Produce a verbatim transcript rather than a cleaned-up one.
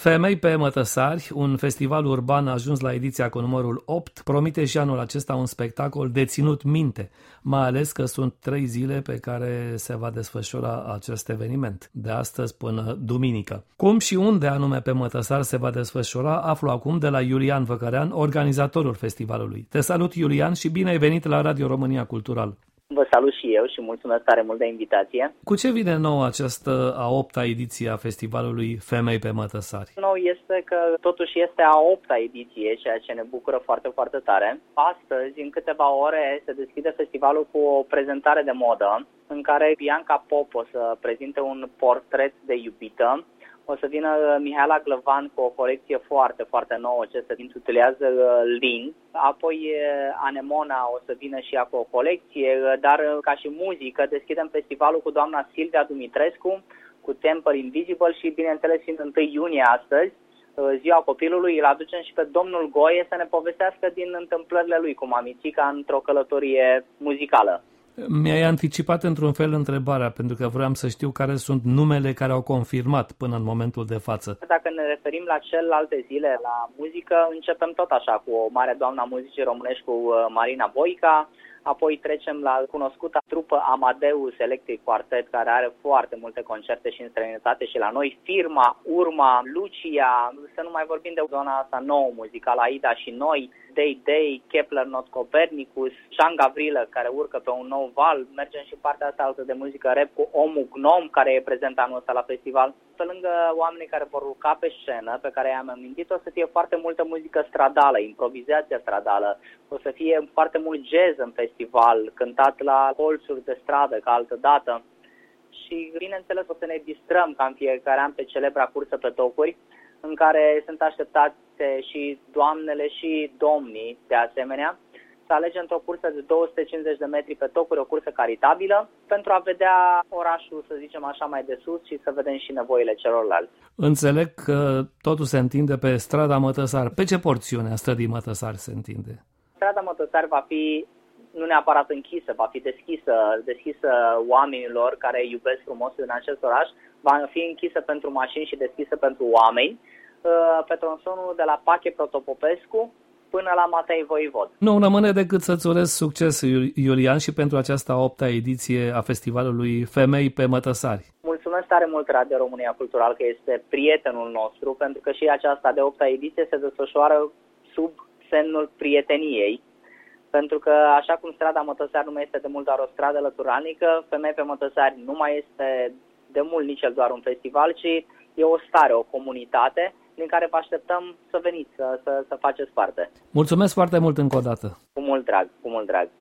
Femei pe Mătăsari, un festival urban ajuns la ediția cu numărul opt, promite și anul acesta un spectacol de ținut minte, mai ales că sunt trei zile pe care se va desfășura acest eveniment, de astăzi până duminică. Cum și unde anume pe Mătăsari se va desfășura, aflu acum de la Iulian Văcărean, organizatorul festivalului. Te salut, Iulian, și bine ai venit la Radio România Cultural. Vă salut și eu și mulțumesc tare mult de invitație. Cu ce vine nou această a opta ediție a festivalului Femei pe Mătăsari? Nou este că totuși este a opta ediție, ceea ce ne bucură foarte, foarte tare. Astăzi, în câteva ore, se deschide festivalul cu o prezentare de modă în care Bianca Pop o să prezinte un portret de iubită. O să vină Mihaela Glăvan cu o colecție foarte, foarte nouă ce se intitulează Lin. Apoi Anemona o să vină și ea cu o colecție, dar ca și muzică deschidem festivalul cu doamna Silvia Dumitrescu, cu Temple Invisible și, bineînțeles, fiind întâi iunie astăzi, ziua copilului, îl aducem și pe domnul Goie să ne povestească din întâmplările lui cu mamițica într-o călătorie muzicală. Mi-ai anticipat într-un fel întrebarea, pentru că vreau să știu care sunt numele care au confirmat până în momentul de față. Dacă ne referim la celelalte zile, la muzică, începem tot așa cu o mare doamna muzicii românești, cu Marina Boica, apoi trecem la cunoscuta trupă Amadeus Electric Quartet, care are foarte multe concerte și în străinătate și la noi, Firma, Urma, Lucia, să nu mai vorbim de zona asta nouă muzicală, Aida și noi, Day Day, Kepler Not Copernicus, Jean Gavrilă, care urcă pe un nou val, mergem și partea asta altă de muzică rap cu Omul Gnom, care e prezent anul ăsta la festival. Pe lângă oamenii care vor urca pe scenă, pe care i-am amintit, o să fie foarte multă muzică stradală, improvizația stradală, o să fie foarte mult jazz în festival, cântat la colțuri de stradă, ca altă dată. Și, bineînțeles, o să ne distrăm ca în fiecare an pe celebra cursă pe tocuri, în care sunt așteptate și doamnele și domnii, de asemenea, să alegem într-o cursă de două sute cincizeci de metri pe tocuri, o cursă caritabilă, pentru a vedea orașul, să zicem așa, mai de sus și să vedem și nevoile celorlalți. Înțeleg că totul se întinde pe strada Mătăsari. Pe ce porțiune a strădii Mătăsari se întinde? Strada Mătăsari va fi nu neapărat închisă, va fi deschisă, deschisă oamenilor care iubesc frumosul în acest oraș, va fi închisă pentru mașini și deschisă pentru oameni, pe tronsonul de la Pache Protopopescu până la Matei Voivod. Nu rămâne decât să-ți urez succes, Iulian, și pentru această a opta ediție a festivalului Femei pe Mătăsari. Mulțumesc tare mult Radio România Cultural că este prietenul nostru, pentru că și aceasta de opta ediție se desfășoară sub semnul prieteniei, pentru că așa cum strada Mătăsari nu mai este de mult doar o stradă lăturalnică, Femei pe Mătăsari nu mai este de mult nici el doar un festival, ci e o stare, o comunitate din care vă așteptăm să veniți, să, să, să faceți parte. Mulțumesc foarte mult încă o dată. Cu mult drag, cu mult drag.